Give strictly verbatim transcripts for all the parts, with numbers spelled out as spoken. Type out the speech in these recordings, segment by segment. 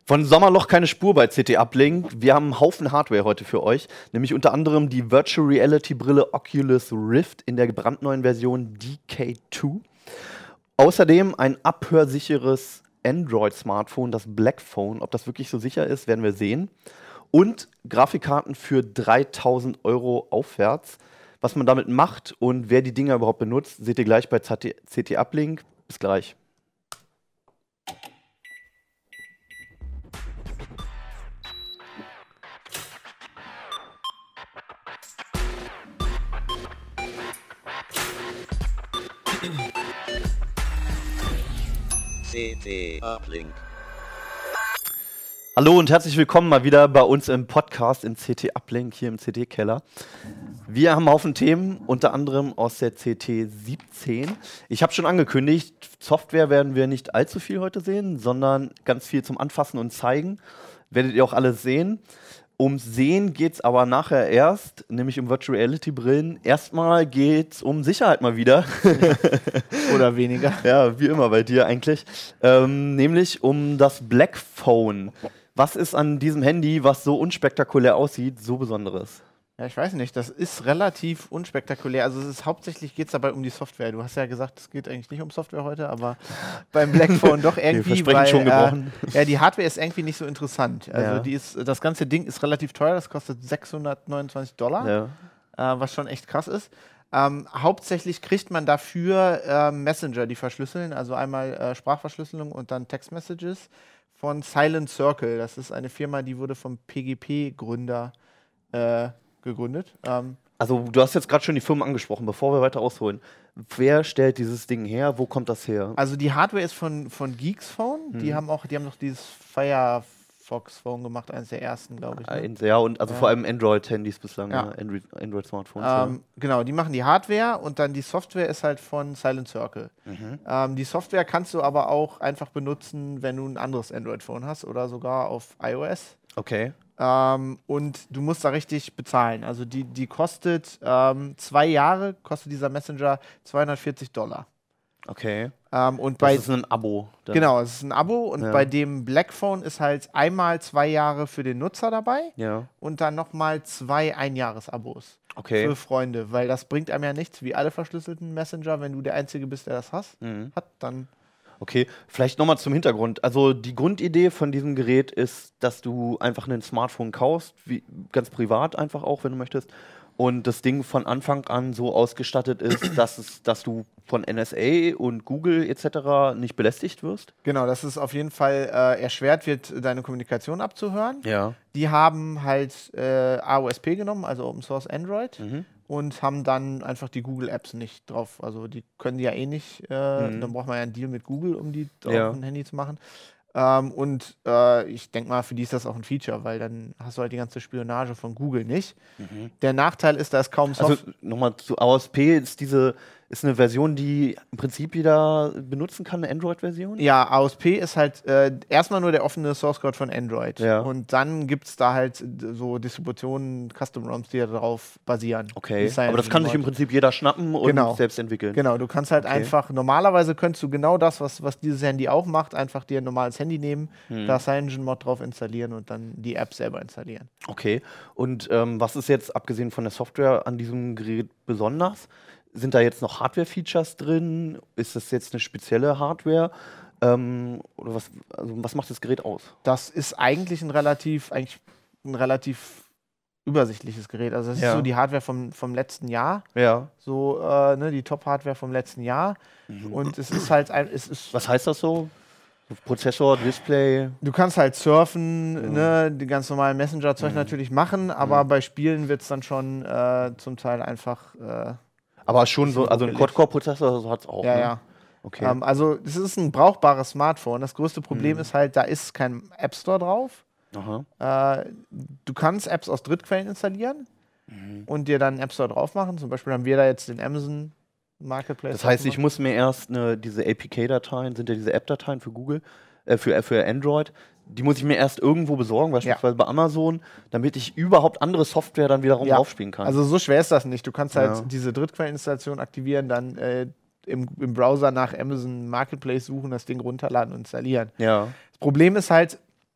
Von Sommerloch keine Spur bei C T Uplink. Wir haben einen Haufen Hardware heute für euch, nämlich unter anderem die Virtual Reality Brille Oculus Rift in der brandneuen Version D K zwei. Außerdem ein abhörsicheres Android-Smartphone, das Blackphone. Ob das wirklich so sicher ist, werden wir sehen. Und Grafikkarten für dreitausend Euro aufwärts. Was man damit macht und wer die Dinger überhaupt benutzt, seht ihr gleich bei C T Uplink. Bis gleich. C T Uplink. Hallo und herzlich willkommen mal wieder bei uns im Podcast im C T Uplink, hier im C T-Keller. Wir haben einen Haufen Themen, unter anderem aus der C T siebzehn. Ich habe schon angekündigt, Software werden wir nicht allzu viel heute sehen, sondern ganz viel zum Anfassen und Zeigen. Werdet ihr auch alles sehen. Ums Sehen geht es aber nachher erst, nämlich um Virtual Reality Brillen. Erstmal geht es um Sicherheit mal wieder. Oder weniger. Ja, wie immer bei dir eigentlich. Ähm, nämlich um das Blackphone. Was ist an diesem Handy, was so unspektakulär aussieht, so Besonderes? Ja, ich weiß nicht, das ist relativ unspektakulär. Also es ist hauptsächlich geht es dabei um die Software. Du hast ja gesagt, es geht eigentlich nicht um Software heute, aber beim Blackphone doch irgendwie, weil schon gebrochen. Äh, ja, die Hardware ist irgendwie nicht so interessant. Also Ja. die ist, das ganze Ding ist relativ teuer, das kostet sechshundertneunundzwanzig Dollar, Ja. äh, was schon echt krass ist. Ähm, hauptsächlich kriegt man dafür äh, Messenger, die verschlüsseln, also einmal äh, Sprachverschlüsselung und dann Textmessages von Silent Circle. Das ist eine Firma, die wurde vom P G P-Gründer äh, gegründet. Ähm, Also du hast jetzt gerade schon die Firmen angesprochen, bevor wir weiter ausholen. Wer stellt dieses Ding her? Wo kommt das her? also die Hardware ist von, von Geeksphone. Hm. Die haben auch, die haben noch dieses Firefox Phone gemacht, eines der ersten, glaube ich. Ne? Eins, ja, und also Ja. vor allem Android-Handys bislang, Ja. ja. Android- Android-Smartphones. Ähm, genau, die machen die Hardware und dann die Software ist halt von Silent Circle. ja. Mhm. Ähm, die Software kannst du aber auch einfach benutzen, wenn du ein anderes Android-Phone hast oder sogar auf iOS. Okay. Ähm, und du musst da richtig bezahlen. Also die, die kostet ähm, zwei Jahre, kostet dieser Messenger zweihundertvierzig Dollar. Okay. Ähm, und Das bei ist ein Abo. dann. Genau, es ist ein Abo und Ja. bei dem Blackphone ist halt einmal zwei Jahre für den Nutzer dabei Ja. und dann nochmal zwei Einjahresabos Okay. für Freunde, weil das bringt einem ja nichts, wie alle verschlüsselten Messenger, wenn du der Einzige bist, der das hast, Mhm. hat, dann Okay, vielleicht nochmal zum Hintergrund. Also die Grundidee von diesem Gerät ist, dass du einfach ein Smartphone kaufst, wie, ganz privat einfach auch, wenn du möchtest, und das Ding von Anfang an so ausgestattet ist, dass, es, dass du von N S A und Google et cetera nicht belästigt wirst. genau, dass es auf jeden Fall äh, erschwert wird, deine Kommunikation abzuhören. Ja. Die haben halt äh, A O S P genommen, also Open Source Android, Mhm. und haben dann einfach die Google Apps nicht drauf. Also die können die ja eh nicht. Äh, Mhm. Dann braucht man ja einen Deal mit Google, um die Ja. auf dem Handy zu machen. Ähm, und äh, ich denke mal, für die ist das auch ein Feature, weil dann hast du halt die ganze Spionage von Google nicht. Mhm. Der Nachteil ist, da ist kaum Software. Also nochmal zu A O S P ist diese ist eine Version, die im Prinzip jeder benutzen kann, eine Android-Version? Ja, A O S P ist halt äh, erstmal nur der offene Source Code von Android. Ja. Und dann gibt es da halt d- so Distributionen, Custom-ROMs, die darauf basieren. Okay, Die Silent aber das kann sich im Remote. Prinzip jeder schnappen und Genau. selbst entwickeln. Genau, du kannst halt Okay. einfach, normalerweise könntest du genau das, was, was dieses Handy auch macht, einfach dir ein normales Handy nehmen, Hm. da CyanogenMod drauf installieren und dann die App selber installieren. Okay, und ähm, was ist jetzt, abgesehen von der Software, an diesem Gerät besonders? Sind da jetzt noch Hardware-Features drin? Ist das jetzt eine spezielle Hardware? Ähm, oder was, also was macht das Gerät aus? Das ist eigentlich ein relativ, eigentlich ein relativ übersichtliches Gerät. Also das Ja. ist so die Hardware vom, vom letzten Jahr, Ja. so äh, ne, die Top-Hardware vom letzten Jahr. Und es ist halt, ein, es ist, Was heißt das so? Prozessor, Display? du kannst halt surfen, ne, die ganz normalen Messenger-Zeug Mhm. natürlich machen, aber bei Spielen wird es dann schon äh, zum Teil einfach, äh, Aber schon so, Bisschen also ein ruckelig. Quad-Core-Prozessor so hat es auch. ja, ne? ja. Okay. Ähm, also es ist ein brauchbares Smartphone. Das größte Problem Mhm. ist halt, da ist kein App Store drauf. Aha. Äh, du kannst Apps aus Drittquellen installieren Mhm. und dir dann einen App Store drauf machen. Zum Beispiel haben wir da jetzt den Amazon Marketplace. Das heißt, ich drauf muss mir erst eine, diese A P K-Dateien, sind ja diese App-Dateien für Google, äh, für, für Android, die muss ich mir erst irgendwo besorgen, beispielsweise bei Amazon, damit ich überhaupt andere Software dann wiederum Ja. draufspielen kann. Also so schwer ist das nicht. Du kannst halt Ja. diese Drittquelleninstallation aktivieren, dann äh, im, im Browser nach Amazon Marketplace suchen, das Ding runterladen und installieren. ja. Das Problem ist halt,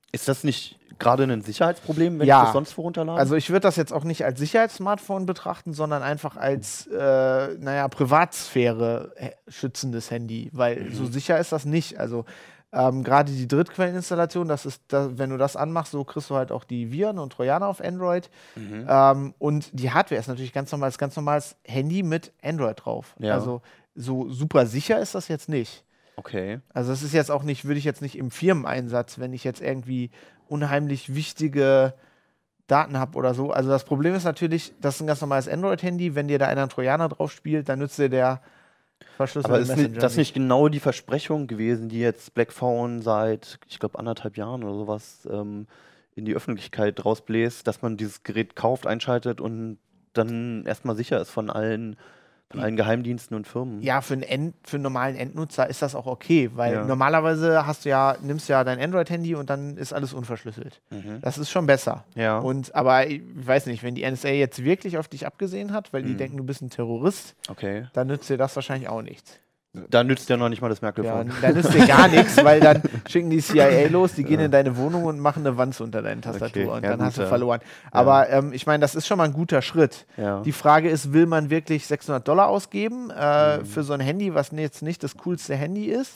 Ist das nicht gerade ein Sicherheitsproblem, wenn Ja. ich das sonst wo runterlade? Also ich würde das jetzt auch nicht als Sicherheitssmartphone betrachten, sondern einfach als, äh, naja, Privatsphäre äh, schützendes Handy, weil Mhm. so sicher ist das nicht. Also ähm, gerade die Drittquelleninstallation, das ist, da, wenn du das anmachst, so kriegst du halt auch die Viren und Trojaner auf Android. Mhm. Ähm, und die Hardware ist natürlich ganz normal, ist ganz normales Handy mit Android drauf. Ja. Also so super sicher ist das jetzt nicht. Okay. Also das ist jetzt auch nicht, würde ich jetzt nicht im Firmeneinsatz, wenn ich jetzt irgendwie unheimlich wichtige Daten habe oder so. Also das Problem ist natürlich, das ist ein ganz normales Android-Handy. Wenn dir da einer einen Trojaner drauf spielt, dann nützt dir der verschlüsselte Aber ist Messenger nicht, das nicht genau die Versprechung gewesen, die jetzt Blackphone seit, ich glaube, anderthalb Jahren oder sowas ähm, in die Öffentlichkeit rausbläst, dass man dieses Gerät kauft, einschaltet und dann erstmal sicher ist von allen, von allen Geheimdiensten und Firmen? Ja, für einen, End, für einen normalen Endnutzer ist das auch okay, weil Ja. normalerweise hast du ja, nimmst ja dein Android-Handy und dann ist alles unverschlüsselt. Mhm. Das ist schon besser. Ja. Und, aber ich weiß nicht, wenn die N S A jetzt wirklich auf dich abgesehen hat, weil die Mhm. denken, du bist ein Terrorist, Okay. dann nützt dir das wahrscheinlich auch nichts. Da nützt ja noch nicht mal das Ja, Merkel-Phone. dann nützt dir gar nichts, weil dann schicken die C I A los, die gehen in deine Wohnung und machen eine Wanze unter deine Tastatur Okay, und ja, dann gut, hast du ja. verloren. Aber ähm, ich meine, das ist schon mal ein guter Schritt. Ja. Die Frage ist, will man wirklich sechshundert Dollar ausgeben äh, Mhm. für so ein Handy, was jetzt nicht das coolste Handy ist?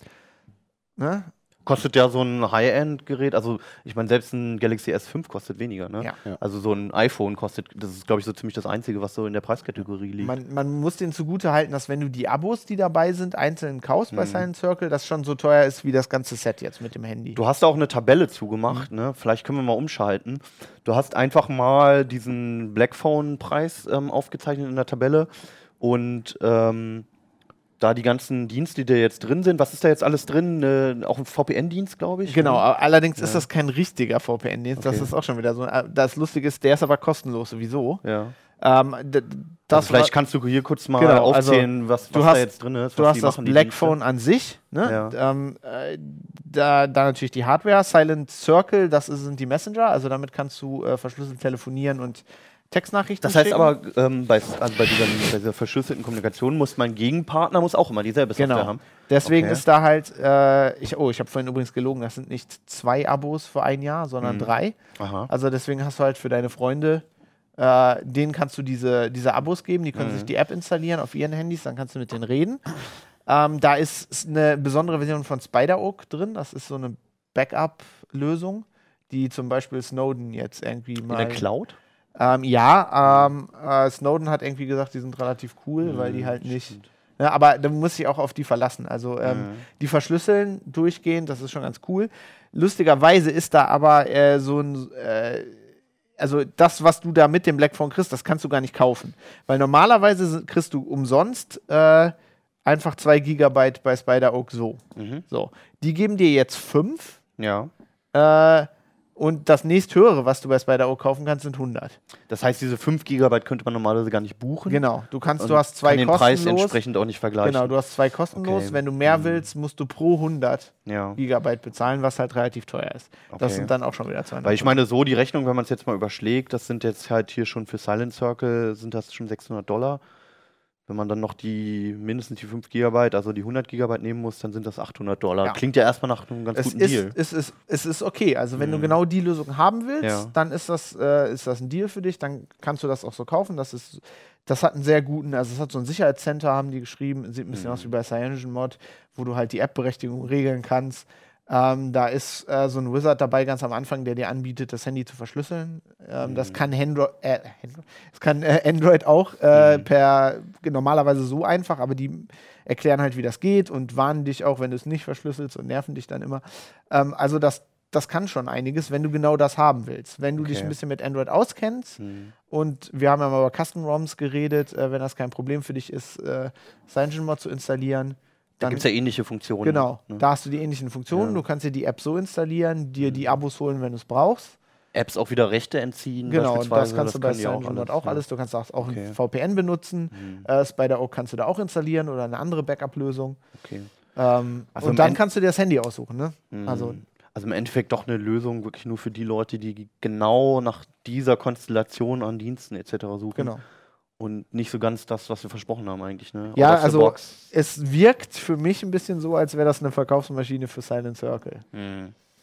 Ne? Kostet ja so ein High-End-Gerät, also ich meine, selbst ein Galaxy S fünf kostet weniger, ne? Ja. Ja. Also so ein iPhone kostet, das ist glaube ich so ziemlich das Einzige, was so in der Preiskategorie liegt. Man, man muss denen zugute halten, dass wenn du die Abos, die dabei sind, einzeln kaufst bei Mhm. Silent Circle, das schon so teuer ist wie das ganze Set jetzt mit dem Handy. Du hast da auch eine Tabelle zugemacht, ne? Vielleicht können wir mal umschalten. Du hast einfach mal diesen Blackphone-Preis ähm, aufgezeichnet in der Tabelle und ähm, da die ganzen Dienste, die da jetzt drin sind, was ist da jetzt alles drin? Äh, auch ein V P N-Dienst, glaube ich? Genau, ne? a- allerdings ist Ja. das kein richtiger V P N-Dienst, das Okay. ist auch schon wieder so. äh, Das Lustige ist, der ist aber kostenlos sowieso. Ja. Ähm, d- das Also vielleicht war- kannst du hier kurz mal Genau, also aufzählen, was, du was hast- da jetzt drin ist. Du was hast die das machen, die Blackphone an sich, ne? Ähm, äh, da, da natürlich die Hardware, Silent Circle, das ist, sind die Messenger, also damit kannst du äh, verschlüsselt telefonieren und Textnachrichten Das heißt schicken. aber, ähm, bei, also bei, dieser, bei dieser verschlüsselten Kommunikation muss mein Gegenpartner muss auch immer dieselbe Software Genau. haben. Deswegen Okay. ist da halt, äh, ich, oh, ich habe vorhin übrigens gelogen, das sind nicht zwei Abos für ein Jahr, sondern Mhm. drei. Aha. Also deswegen hast du halt für deine Freunde, äh, denen kannst du diese, diese Abos geben, die können Mhm. sich die App installieren auf ihren Handys, dann kannst du mit denen reden. Ähm, da ist s- eine besondere Version von SpiderOak drin, das ist so eine Backup-Lösung, die zum Beispiel Snowden jetzt irgendwie In mal... der Cloud? Ähm, ja, ähm, äh, Snowden hat irgendwie gesagt, die sind relativ cool, weil die Mhm, halt nicht... stimmt. Ja, aber da muss ich auch auf die verlassen. Also ähm, Mhm. die verschlüsseln durchgehend, das ist schon ganz cool. Lustigerweise ist da aber äh, so ein, äh, also das, was du da mit dem Blackphone kriegst, das kannst du gar nicht kaufen. Weil normalerweise s- kriegst du umsonst äh, einfach zwei Gigabyte bei SpiderOak so. Mhm. So. Die geben dir jetzt fünf Ja. äh, und das nächsthöhere, was du bei SpiderOak kaufen kannst, sind hundert. Das heißt, diese fünf Gigabyte könnte man normalerweise gar nicht buchen. Genau. Du kannst, Und du hast zwei kann den Preis kostenlos. entsprechend auch nicht vergleichen. Genau, du hast zwei kostenlos. Okay. Wenn du mehr Mhm. willst, musst du pro hundert ja. Gigabyte bezahlen, was halt relativ teuer ist. Das Okay. sind dann auch schon wieder zweihundert. Weil ich meine, so die Rechnung, wenn man es jetzt mal überschlägt, das sind jetzt halt hier schon für Silent Circle, sind das schon sechshundert Dollar. Wenn man dann noch die mindestens die fünf Gigabyte, also die hundert Gigabyte nehmen muss, dann sind das achthundert Dollar. Ja. Klingt ja erstmal nach einem ganz es guten ist, Deal. es, ist, es ist okay. Also wenn du Mhm. genau die Lösung haben willst, Ja. dann ist das, äh, ist das ein Deal für dich. Dann kannst du das auch so kaufen. Das ist, das hat einen sehr guten, also es hat so ein Sicherheitscenter, haben die geschrieben. Sieht ein bisschen Mhm. aus wie bei CyanogenMod, wo du halt die App-Berechtigung regeln kannst. Ähm, da ist äh, so ein Wizard dabei ganz am Anfang, der dir anbietet, das Handy zu verschlüsseln. Ähm, Das Mhm. kann Android, äh, Android, das kann äh, Android auch äh, Mhm. per normalerweise so einfach, aber die erklären halt, wie das geht und warnen dich auch, wenn du es nicht verschlüsselst und nerven dich dann immer. Ähm, also das, das kann schon einiges, wenn du genau das haben willst. Wenn du dich Okay. ein bisschen mit Android auskennst Mhm. und wir haben ja mal über Custom-ROMs geredet, äh, wenn das kein Problem für dich ist, äh, CyanogenMod zu installieren, Da dann gibt es ja ähnliche Funktionen. genau, ne? da hast du die ähnlichen Funktionen. Ja. Du kannst dir die App so installieren, dir die Mhm. Abos holen, wenn du es brauchst. Apps auch wieder Rechte entziehen. Genau, und das beispielsweise, kannst du bei können die CyanogenMod auch, ja. alles. Du kannst auch, auch Okay. ein V P N benutzen. Mhm. Äh, SpiderOak kannst du da auch installieren oder eine andere Backup-Lösung. Okay. Ähm, Also im und dann End- kannst du dir das Handy aussuchen, ne? Mhm. Also, Also im Endeffekt doch eine Lösung wirklich nur für die Leute, die genau nach dieser Konstellation an Diensten et cetera suchen. genau. Und nicht so ganz das, was wir versprochen haben eigentlich. Ne? Ja, Out of the also box. es wirkt für mich ein bisschen so, als wäre das eine Verkaufsmaschine für Silent Circle. Mhm.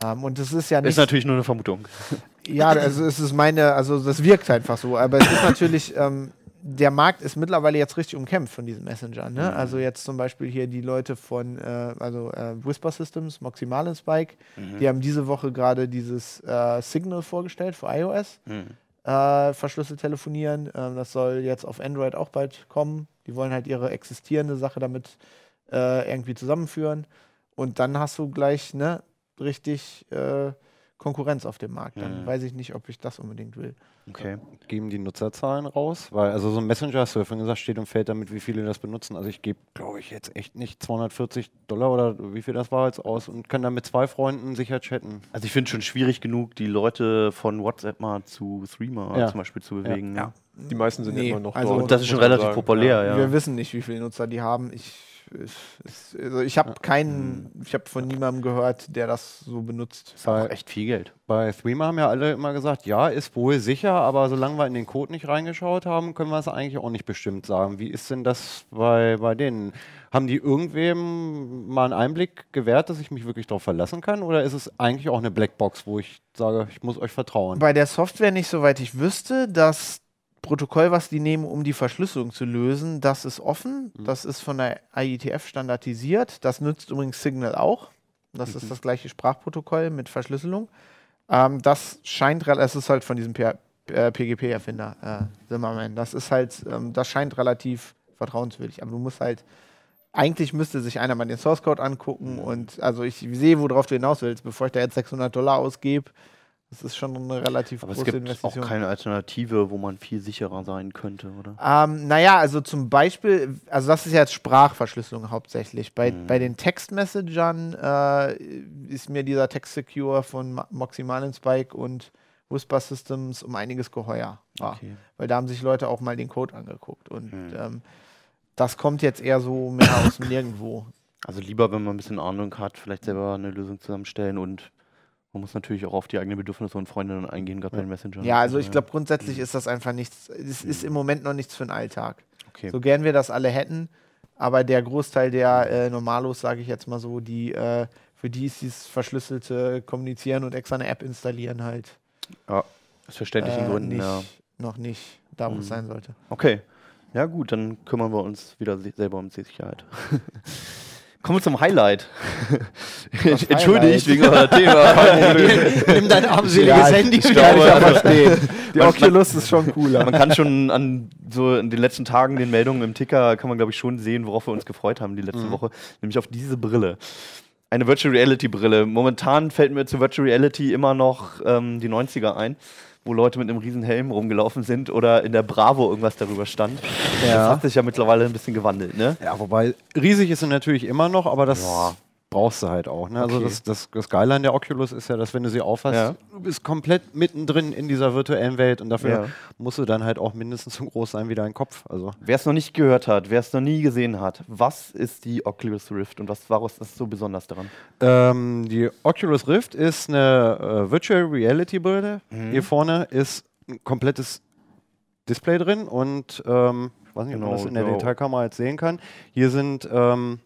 Ähm, und das ist ja nicht. Ist natürlich nur eine Vermutung. Ja, also es ist meine, also das wirkt einfach so. Aber es ist natürlich, ähm, der Markt ist mittlerweile jetzt richtig umkämpft von diesen Messengern. Ne? Mhm. Also jetzt zum Beispiel hier die Leute von, äh, also äh, Whisper Systems, Moxie Marlinspike, mhm. die haben diese Woche gerade dieses äh, Signal vorgestellt für iOS. Mhm. Äh, verschlüsselt telefonieren. Ähm, das soll jetzt auf Android auch bald kommen. Die wollen halt ihre existierende Sache damit äh, irgendwie zusammenführen. Und dann hast du gleich, ne, richtig äh, Konkurrenz auf dem Markt. Dann mhm. weiß ich nicht, ob ich das unbedingt will. Okay. Geben die Nutzerzahlen raus? Weil, also so ein Messenger, hast du ja vorhin gesagt, steht und fällt damit, wie viele das benutzen. Also ich gebe, glaube ich, jetzt echt nicht zweihundertvierzig Dollar oder wie viel das war jetzt aus und kann dann mit zwei Freunden sicher chatten. Also ich finde es schon schwierig genug, die Leute von WhatsApp mal zu Threema ja. zum Beispiel zu bewegen. Ja. Ja. Die meisten sind nee. immer noch also dort. Und das ist schon relativ sagen. populär, ja. ja. Wir wissen nicht, wie viele Nutzer die haben. Ich Ich, also ich habe keinen, ich habe von niemandem gehört, der das so benutzt. Das ist auch echt viel Geld. Bei Threema haben ja alle immer gesagt, ja, ist wohl sicher, aber solange wir in den Code nicht reingeschaut haben, können wir es eigentlich auch nicht bestimmt sagen. Wie ist denn das bei, bei denen? Haben die irgendwem mal einen Einblick gewährt, dass ich mich wirklich darauf verlassen kann? Oder ist es eigentlich auch eine Blackbox, wo ich sage, ich muss euch vertrauen? Bei der Software nicht, soweit ich wüsste. Das Protokoll, was die nehmen, um die Verschlüsselung zu lösen, das ist offen. Mhm. Das ist von der I E T F standardisiert. Das nützt übrigens Signal auch. Das mhm. ist das gleiche Sprachprotokoll mit Verschlüsselung. Ähm, das scheint, es ist halt von diesem P G P-Erfinder, äh, Zimmerman. Das ist halt, ähm, das scheint relativ vertrauenswürdig. Aber du musst halt, eigentlich müsste sich einer mal den Source Code angucken mhm. und also ich sehe, worauf du hinaus willst, bevor ich da jetzt sechshundert Dollar ausgebe. Das ist schon eine relativ Aber große Investition. Aber es gibt auch keine Alternative, wo man viel sicherer sein könnte, oder? Ähm, naja, also zum Beispiel, also das ist ja jetzt Sprachverschlüsselung hauptsächlich. Bei, mhm. bei den Textmessengern äh, ist mir dieser Text-Secure von Moxie Marlinspike und Whisper Systems um einiges geheuer. Okay. Ja, weil da haben sich Leute auch mal den Code angeguckt. Und mhm. ähm, das kommt jetzt eher so mehr aus dem Nirgendwo. Also lieber, wenn man ein bisschen Ahnung hat, vielleicht selber eine Lösung zusammenstellen und man muss natürlich auch auf die eigenen Bedürfnisse und Freundinnen eingehen, gerade ja. bei den Messengern. Ja, also ich glaube, grundsätzlich mhm. ist das einfach nichts, es ist im Moment noch nichts für den Alltag. Okay. So gern wir das alle hätten, aber der Großteil der äh, Normalos, sage ich jetzt mal so, die äh, für die ist dieses verschlüsselte Kommunizieren und extra eine App installieren halt. Ja, aus verständlichen äh, Gründen, nicht, ja. Noch nicht da, wo mhm. es sein sollte. Okay, ja gut, dann kümmern wir uns wieder selber um Sicherheit. Kommen wir zum Highlight. Entschuldigt wegen eurem Thema. Nimm dein armseliges ja, Handy. Ich glaube, also, die Oculus ist schon cooler. Man kann schon an so in den letzten Tagen den Meldungen im Ticker, kann man glaube ich schon sehen, worauf wir uns gefreut haben die letzte mhm. Woche. Nämlich auf diese Brille. Eine Virtual Reality Brille. Momentan fällt mir zu Virtual Reality immer noch ähm, die neunziger ein, wo Leute mit einem riesen Helm rumgelaufen sind oder in der Bravo irgendwas darüber stand. Ja. Das hat sich ja mittlerweile ein bisschen gewandelt, ne? Ja, wobei riesig ist sie natürlich immer noch, aber das ja. brauchst du halt auch. Ne? Also okay. das, das, das Geile an der Oculus ist ja, dass wenn du sie aufhast, ja. du bist komplett mittendrin in dieser virtuellen Welt und dafür ja. musst du dann halt auch mindestens so groß sein wie dein Kopf. Also wer es noch nicht gehört hat, wer es noch nie gesehen hat, was ist die Oculus Rift und was war das so besonders daran? Ähm, die Oculus Rift ist eine äh, Virtual Reality Brille. Mhm. Hier vorne ist ein komplettes Display drin und ähm, ich weiß nicht, genau, ob man das in der genau. Detailkamera jetzt sehen kann. Hier sind ähm,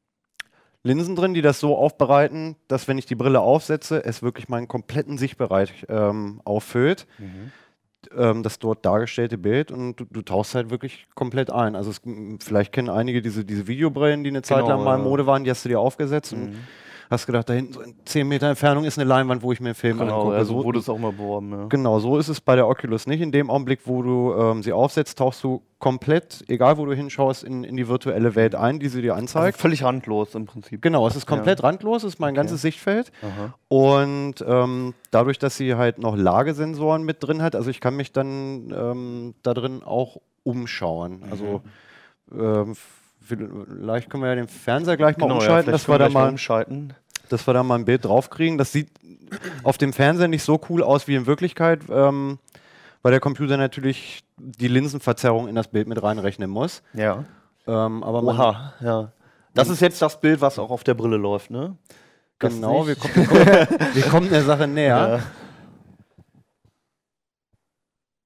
Linsen drin, die das so aufbereiten, dass wenn ich die Brille aufsetze, es wirklich meinen kompletten Sichtbereich ähm, auffüllt. Mhm. Ähm, das dort dargestellte Bild und du, du tauchst halt wirklich komplett ein. Also es, vielleicht kennen einige diese, diese Videobrillen, die eine Zeit genau, lang mal in ja. Mode waren, die hast du dir aufgesetzt mhm. und hast gedacht, da hinten so in zehn Meter Entfernung ist eine Leinwand, wo ich mir einen Film genau, angucke. Also so wurde es auch mal beworben. Ja. Genau, so ist es bei der Oculus nicht. In dem Augenblick, wo du ähm, sie aufsetzt, tauchst du komplett, egal wo du hinschaust, in, in die virtuelle Welt ein, die sie dir anzeigt. Also völlig randlos im Prinzip. Genau, es ist komplett ja. randlos, es ist mein okay. ganzes Sichtfeld. Aha. Und ähm, dadurch, dass sie halt noch Lagesensoren mit drin hat, also ich kann mich dann ähm, da drin auch umschauen. Mhm. Also ähm, vielleicht können wir ja den Fernseher gleich mal genau, umschalten, ja, dass wir da mal umschalten. dass wir da mal ein Bild draufkriegen. Das sieht auf dem Fernseher nicht so cool aus wie in Wirklichkeit, ähm, weil der Computer natürlich die Linsenverzerrung in das Bild mit reinrechnen muss. Ja. Ähm, aber Oha, ja. Das ist jetzt das Bild, was auch auf der Brille läuft, ne? Das genau, wir kommen, wir, kommen, wir kommen der Sache näher. Ja.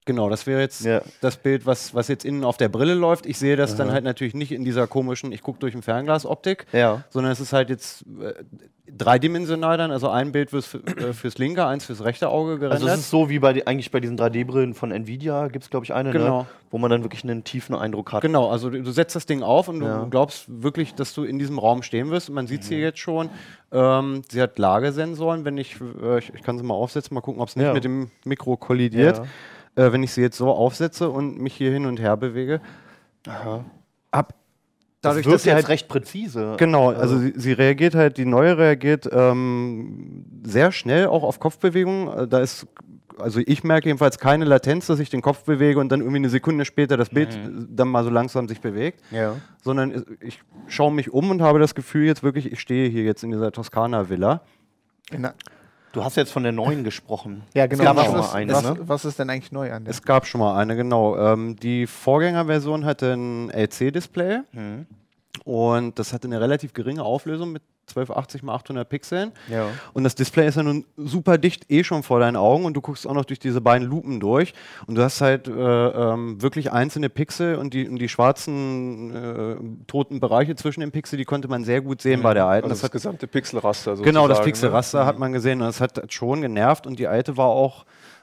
Genau, das wäre jetzt Ja. das Bild, was, was jetzt innen auf der Brille läuft. Ich sehe das Aha. dann halt natürlich nicht in dieser komischen, ich gucke durch ein Fernglas-Optik, Ja. sondern es ist halt jetzt äh, dreidimensional dann, also ein Bild fürs, äh, fürs linke, eins fürs rechte Auge gerendert. Also es ist so wie bei die, eigentlich bei diesen drei D-Brillen von Nvidia, gibt es glaube ich eine, Genau. ne? Wo man dann wirklich einen tiefen Eindruck hat. Genau, also du, du setzt das Ding auf und Ja. du glaubst wirklich, dass du in diesem Raum stehen wirst. Und man sieht es hier jetzt schon. Ähm, sie hat Lagesensoren, wenn ich, äh, ich, ich kann sie mal aufsetzen, mal gucken, ob es nicht Ja. mit dem Mikro kollidiert. Ja. Äh, wenn ich sie jetzt so aufsetze und mich hier hin und her bewege, Aha. ab Dadurch, das dass sie jetzt halt recht präzise. Genau, also sie, sie reagiert halt, die neue reagiert ähm, sehr schnell auch auf Kopfbewegungen. Äh, Da ist, also ich merke jedenfalls keine Latenz, dass ich den Kopf bewege und dann irgendwie eine Sekunde später das Bild Mhm. äh, dann mal so langsam sich bewegt, Ja. sondern äh, ich schaue mich um und habe das Gefühl jetzt wirklich, ich stehe hier jetzt in dieser Toskana-Villa. Na, Du hast jetzt von der neuen gesprochen. ja, genau. Es gab was, schon ist, mal eine, was, ne? was ist denn eigentlich neu an der? Es gab schon mal eine, genau. Ähm, die Vorgängerversion hatte ein L C-Display. Mhm. Und das hatte eine relativ geringe Auflösung mit zwölf achtzig mal achthundert Pixeln. Ja. Und das Display ist ja nun super dicht eh schon vor deinen Augen und du guckst auch noch durch diese beiden Lupen durch. Und du hast halt äh, ähm, wirklich einzelne Pixel und die, und die schwarzen äh, toten Bereiche zwischen den Pixel, die konnte man sehr gut sehen bei der alten. Also das das, hat, gesamte Pixelraster sozusagen. genau, das Pixelraster ne? hat man gesehen und das hat schon genervt. Und die alte war auch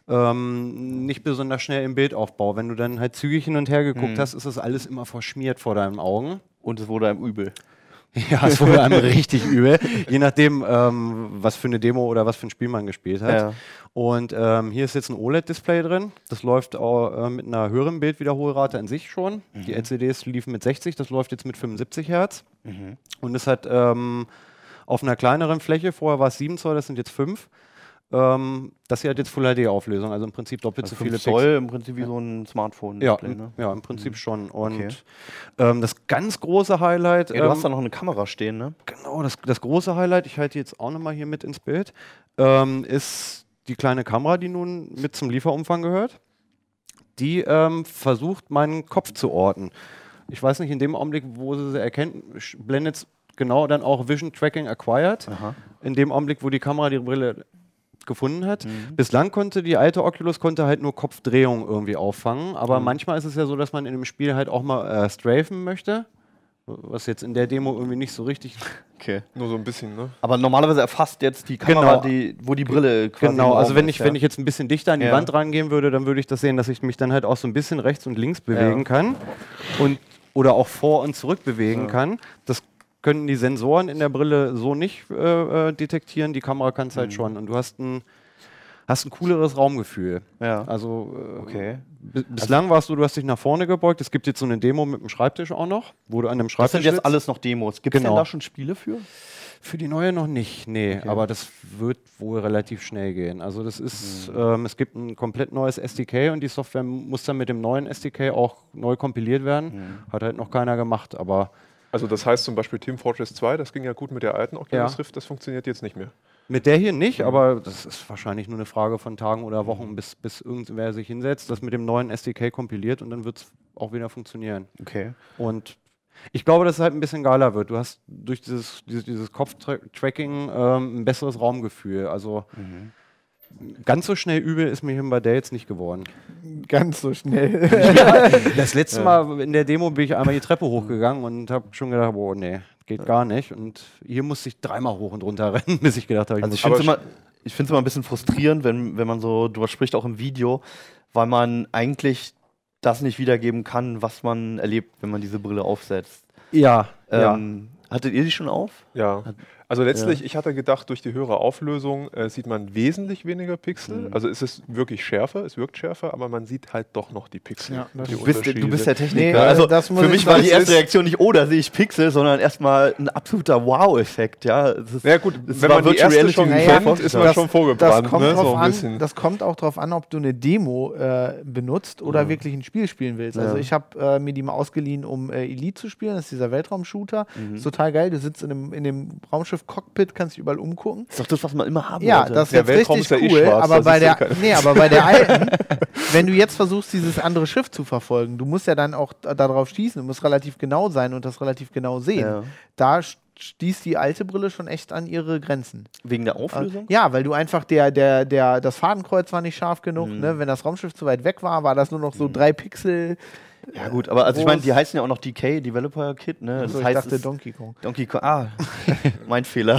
ähm, nicht besonders schnell im Bildaufbau. Wenn du dann halt zügig hin und her geguckt Mhm. hast, ist das alles immer verschmiert vor deinen Augen. Und es wurde einem übel. Ja, es wurde einem richtig übel, je nachdem, ähm, was für eine Demo oder was für ein Spiel man gespielt hat. Ja. Und ähm, hier ist jetzt ein O L E D-Display drin. Das läuft auch, äh, mit einer höheren Bildwiederholrate an sich schon. Die L C Ds liefen mit sechzig, das läuft jetzt mit fünfundsiebzig Hertz. Mhm. Und es hat ähm, auf einer kleineren Fläche, vorher war es sieben Zoll, das sind jetzt fünf. Ähm, das hier hat jetzt Full H D-Auflösung, also im Prinzip doppelt Also so viele fünf Zoll im Prinzip wie so ein Smartphone. Ja, Display, im, ne? ja, im Prinzip schon. Und Okay. ähm, das ganz große Highlight. Ja, du ähm, hast da noch eine Kamera stehen, ne? Genau, das, das große Highlight, ich halte die jetzt auch nochmal hier mit ins Bild, ähm, ist die kleine Kamera, die nun mit zum Lieferumfang gehört. Die ähm, versucht, meinen Kopf zu orten. Ich weiß nicht, in dem Augenblick, wo sie sie erkennt, sch- blendet es genau dann auch Vision Tracking Acquired. Aha. In dem Augenblick, wo die Kamera die Brille gefunden hat. Mhm. Bislang konnte die alte Oculus konnte halt nur Kopfdrehung irgendwie auffangen, aber Mhm. manchmal ist es ja so, dass man in dem Spiel halt auch mal äh, strafen möchte, was jetzt in der Demo irgendwie nicht so richtig. Okay. Nur so ein bisschen, ne? Aber normalerweise erfasst jetzt die Kamera, Genau. die, wo die Brille quasi Genau, im also Raum wenn ist, ich, ja. wenn ich jetzt ein bisschen dichter an die Ja. Wand rangehen würde, dann würde ich das sehen, dass ich mich dann halt auch so ein bisschen rechts und links bewegen Ja. kann und oder auch vor und zurück bewegen Ja. kann. Das können die Sensoren in der Brille so nicht äh, äh, detektieren, die Kamera kann es halt Mhm. schon. Und du hast ein, hast ein cooleres Raumgefühl. Ja. Also äh, Okay. bi- bislang warst du, du hast dich nach vorne gebeugt. Es gibt jetzt so eine Demo mit dem Schreibtisch auch noch, wo du an dem Das Schreibtisch sind jetzt sitzt. alles noch Demos. Gibt es Genau. denn da schon Spiele für? Für die neue noch nicht, nee, Okay. aber das wird wohl relativ schnell gehen. Also das ist, Mhm. ähm, es gibt ein komplett neues S D K und die Software muss dann mit dem neuen S D K auch neu kompiliert werden. Mhm. Hat halt noch keiner gemacht, aber Also das heißt zum Beispiel Team Fortress zwei, das ging ja gut mit der alten Oculus Ja. Rift, das funktioniert jetzt nicht mehr. mit der hier nicht, Mhm. aber das ist wahrscheinlich nur eine Frage von Tagen oder Wochen, bis, bis irgendwer sich hinsetzt, das mit dem neuen S D K kompiliert und dann wird es auch wieder funktionieren. Okay. Und ich glaube, dass es halt ein bisschen geiler wird. Du hast durch dieses, dieses, dieses Kopftracking ähm, ein besseres Raumgefühl. Also Mhm. ganz so schnell übel ist mir hier bei der jetzt nicht geworden. Ganz so schnell. Das letzte Mal in der Demo bin ich einmal die Treppe hochgegangen und habe schon gedacht, boah, nee, geht gar nicht. Und hier musste ich dreimal hoch und runter rennen, bis ich gedacht habe, ich Also muss ich finde es Aber immer, ich find's immer ein bisschen frustrierend, wenn, wenn man so drüber spricht, auch im Video, weil man eigentlich das nicht wiedergeben kann, was man erlebt, wenn man diese Brille aufsetzt. ja, ja. Ähm, hattet ihr die schon auf? Ja. Also letztlich, ich hatte gedacht, durch die höhere Auflösung äh, sieht man wesentlich weniger Pixel. Mhm. Also es ist wirklich schärfer, es wirkt schärfer, aber man sieht halt doch noch die Pixel. Ja, das die Du bist, du bist der Techniker. Nee, also das muss für ich mich war sagen, die es erste ist- Reaktion nicht, oh, da sehe ich Pixel, sondern erstmal ein absoluter Wow-Effekt. Ja, es ist, Ja gut, es wenn war man die Virtual erste Reality schon wie Naja, kennt, ist man das- schon Das vorgebrannt. kommt, ne? drauf so ein an, bisschen. das kommt auch darauf an, ob du eine Demo äh, benutzt oder Ja. wirklich ein Spiel spielen willst. Also Ja. ich habe äh, mir die mal ausgeliehen, um äh, Elite zu spielen. Das ist dieser Weltraum-Shooter. Mhm. Ist total geil. Du sitzt in dem, in dem Raumschiff-Cockpit, kannst dich überall umgucken. ist doch das, was man immer haben Ja, wollte. das ist Der jetzt Weltraum richtig ist ja eh cool, schwarz, aber das bei ist der, ja keine- nee, aber bei der alten, wenn du jetzt versuchst, dieses andere Schiff zu verfolgen, du musst ja dann auch da- darauf schießen, du musst relativ genau sein und das relativ genau sehen. Ja. Da st- stieß die alte Brille schon echt an ihre Grenzen. Wegen der Auflösung? Äh, ja, weil du einfach der, der, der, das Fadenkreuz war nicht scharf genug, Mhm. ne? Wenn das Raumschiff zu weit weg war, war das nur noch so drei Pixel. Ja gut, aber also ich meine, die heißen ja auch noch D K, Developer Kit, ne? Das So, ich heißt, dachte es- Donkey Kong. Donkey Kong, ah, mein Fehler.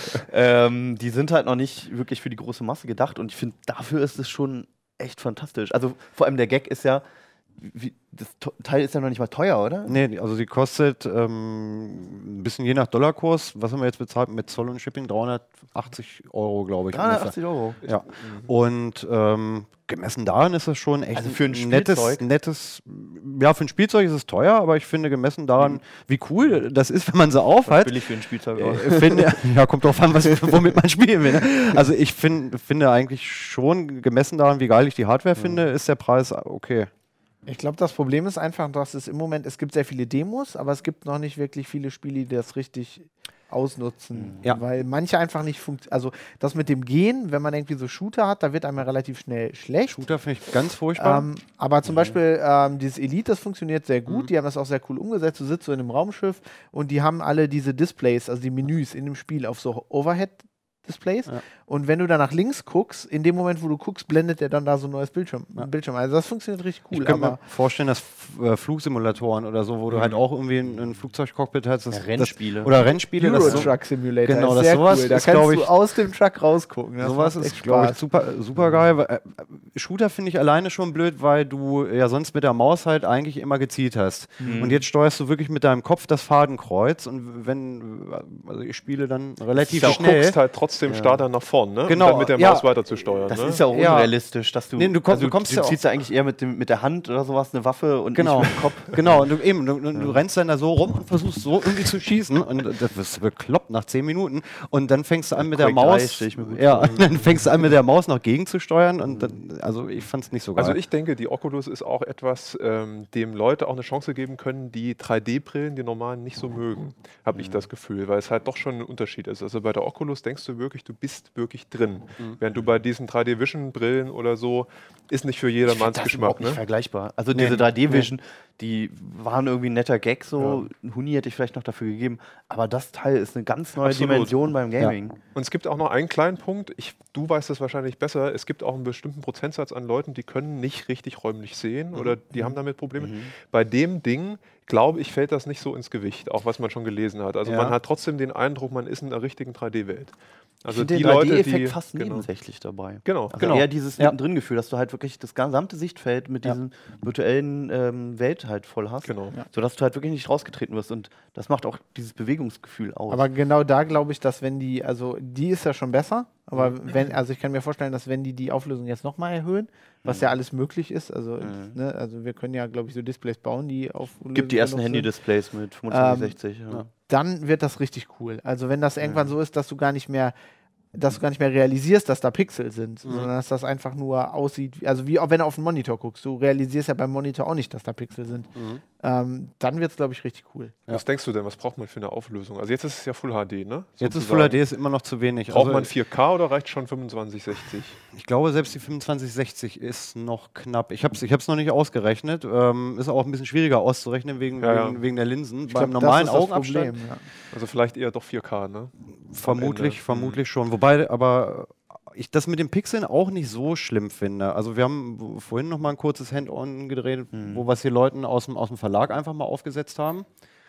ähm, die sind halt noch nicht wirklich für die große Masse gedacht und ich finde, dafür ist es schon echt fantastisch. Also vor allem der Gag ist ja, wie, das To- Teil ist ja noch nicht mal teuer, oder? Nee, die- also die kostet ähm, ein bisschen je nach Dollarkurs, was haben wir jetzt bezahlt mit Zoll und Shipping? dreihundertachtzig Euro, glaube ich. ungefähr. dreihundertachtzig Euro. Ja. Und ähm, gemessen daran ist es schon echt Also für ein nettes, Spielzeug? nettes, ja, für ein Spielzeug ist es teuer, aber ich finde gemessen daran, wie cool das ist, wenn man sie aufhat. Billig für ein Spielzeug Äh, auch. finde, ja, kommt drauf an, was, womit man spielen will. Ne? Also ich find, finde eigentlich schon, gemessen daran, wie geil ich die Hardware finde, ist der Preis okay. Ich glaube, das Problem ist einfach, dass es im Moment, es gibt sehr viele Demos, aber es gibt noch nicht wirklich viele Spiele, die das richtig ausnutzen. Ja. Weil manche einfach nicht funktionieren. Also das mit dem Gehen, wenn man irgendwie so Shooter hat, da wird einem ja relativ schnell schlecht. Shooter finde ich ganz furchtbar. Ähm, aber zum Beispiel ähm, dieses Elite, das funktioniert sehr gut. Die haben das auch sehr cool umgesetzt. Du sitzt so in einem Raumschiff und die haben alle diese Displays, also die Menüs in dem Spiel auf so Overhead-Displays. Ja. Und wenn du da nach links guckst, in dem Moment, wo du guckst, blendet der dann da so ein neues Bildschirm. Ja. Bildschirm. Also das funktioniert richtig cool. Ich könnte mir Aber vorstellen, dass F- äh, Flugsimulatoren oder so, wo du halt auch irgendwie ein, ein Flugzeugcockpit hast. Das, Ja, Rennspiele. Das, oder Rennspiele. das Euro so, Truck Simulator Genau, ist das sehr sowas cool. Da ist, kannst glaub du ich- aus dem Truck rausgucken. Das sowas macht ist, echt glaube ich, Spaß. super, super geil. Weil, äh, Shooter finde ich alleine schon blöd, weil du ja sonst mit der Maus halt eigentlich immer gezielt hast. Und jetzt steuerst du wirklich mit deinem Kopf das Fadenkreuz. Und wenn, also ich spiele dann relativ Du schnell. guckst halt trotzdem Starter nach vorn, ne? Genau, Um dann mit der ja. Maus weiter zu steuern. Das ne? ist ja auch Ja. unrealistisch, dass du. Nee, du komm- also, du kommst du ja auch- ziehst ja eigentlich eher mit, dem, mit der Hand oder sowas eine Waffe und Genau, nicht mit dem Kopf. genau. Und du, eben, du, du, du rennst dann da so rum und versuchst so irgendwie zu schießen und das wirst bekloppt nach zehn Minuten und dann fängst du an mit der Quake drei Maus, stell ich mir gut ja, dann fängst du an mit der Maus noch gegenzusteuern und dann, also ich fand es nicht so geil. Also ich denke, die Oculus ist auch etwas, ähm, dem Leute auch eine Chance geben können, die drei D-Brillen, die normalen, nicht so mögen, habe ich das Gefühl, weil es halt doch schon ein Unterschied ist. Also bei der Oculus denkst du wirklich, du bist wirklich drin. Während du bei diesen drei D-Vision-Brillen oder so, ist nicht für jedermanns Das ist Geschmack. überhaupt nicht Ne? vergleichbar. Also Nee, diese drei D-Vision, die waren irgendwie ein netter Gag so. Ein Huni hätte ich vielleicht noch dafür gegeben. Aber das Teil ist eine ganz neue Absolut. Dimension beim Gaming. Und es gibt auch noch einen kleinen Punkt, ich, du weißt das wahrscheinlich besser, es gibt auch einen bestimmten Prozentsatz an Leuten, die können nicht richtig räumlich sehen oder die haben damit Probleme. Bei dem Ding, glaube ich, fällt das nicht so ins Gewicht, auch was man schon gelesen hat. Also Ja. man hat trotzdem den Eindruck, man ist in einer richtigen drei D-Welt. Also Ich die finde den Leute, die... drei D-Effekt fast genau. nebensächlich dabei. Genau, Also genau. eher dieses Ja. Mittendrin-Gefühl, dass du halt wirklich das gesamte Sichtfeld mit Ja. diesem virtuellen ähm, Welt halt voll hast. Genau. Ja. Sodass du halt wirklich nicht rausgetreten wirst. Und das macht auch dieses Bewegungsgefühl aus. Aber genau da glaube ich, dass wenn die, also die ist ja schon besser, aber wenn, also ich kann mir vorstellen, dass wenn die die Auflösung jetzt nochmal erhöhen, was ja alles möglich ist, also, Mhm. ne, also wir können ja, glaube ich, so Displays bauen, die auf Gibt die ersten genug sind. Handy-Displays mit fünfundzwanzig sechzig. ja. Dann wird das richtig cool. Also wenn das irgendwann so ist, dass du gar nicht mehr dass du gar nicht mehr realisierst, dass da Pixel sind, sondern dass das einfach nur aussieht, wie- also wie auch wenn du auf den Monitor guckst, du realisierst ja beim Monitor auch nicht, dass da Pixel sind. Ähm, dann wird es, glaube ich, richtig cool. Was denkst du denn, was braucht man für eine Auflösung? Also jetzt ist es ja Full H D, ne? Jetzt ist Sozusagen. Full H D ist immer noch zu wenig. Braucht Also man vier K oder reicht schon fünfundzwanzig sechzig? ich glaube, selbst die fünfundzwanzig sechzig ist noch knapp. Ich habe es ich hab's noch nicht ausgerechnet. Ähm, ist auch ein bisschen schwieriger auszurechnen wegen, Ja, ja. wegen, wegen der Linsen. Ich Beim glaub, normalen das ist das Augenabstand Problem, ja. Also vielleicht eher doch vier K, ne? vermutlich, Ende. vermutlich schon. Wobei, aber ich das mit den Pixeln auch nicht so schlimm finde. Also wir haben w- vorhin noch mal ein kurzes Hand-on gedreht, wo wir es hier Leuten aus dem, aus dem Verlag einfach mal aufgesetzt haben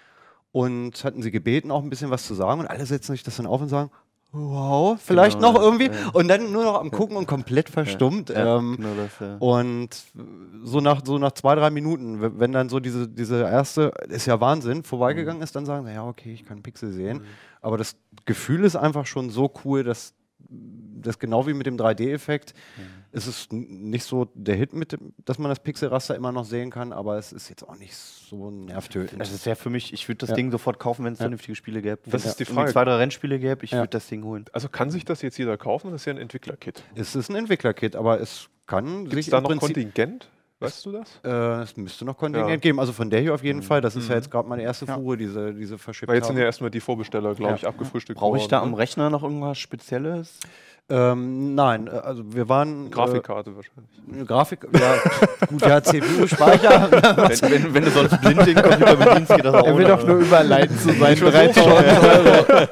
und hatten sie gebeten, auch ein bisschen was zu sagen und alle setzen sich das dann auf und sagen, wow, vielleicht Genau, noch irgendwie ja. und dann nur noch am Gucken und komplett verstummt. Ja, ähm, genau das, ja. Und so nach, so nach zwei, drei Minuten, w- wenn dann so diese, diese erste, ist ja Wahnsinn, vorbeigegangen ist, dann sagen sie, ja, okay, ich kann einen Pixel sehen. Aber das Gefühl ist einfach schon so cool, dass das genau wie mit dem drei D-Effekt, ist es n- nicht so der Hit, mit dem, dass man das Pixelraster immer noch sehen kann, aber es ist jetzt auch nicht so nervtötend. Das ist ja für mich, ich würde das Ja. Ding sofort kaufen, wenn es Ja. vernünftige Spiele gäbe. Das Wenn ist die es irgendwie Frage. zwei, drei Rennspiele gäbe, ich Ja. würde das Ding holen. Also kann sich das jetzt jeder kaufen? Das ist ja ein Entwicklerkit. Es ist ein Entwicklerkit, aber es kann Gibt es sich da im noch Prinzip- Kontingent? Weißt du das? Äh, es müsste noch Kontingent Ja. Mhm. geben. Also von der hier auf jeden Fall. Das ist ja jetzt gerade meine erste Fuhre, diese, diese verschippte. Weil jetzt sind ja erstmal die Vorbesteller, glaube Ja. ich, abgefrühstückt Brauche ich da am worden, ne? Rechner noch irgendwas Spezielles? Ähm, nein, äh, also wir waren... Grafikkarte wahrscheinlich. Äh, Grafik, ja, gut, ja, C P U-Speicher. wenn, wenn, wenn du sonst blind den Computer bedienst, geht das auch. Er will ohne, doch nur überleiten zu seinen Ich versuch's dreitausend Euro.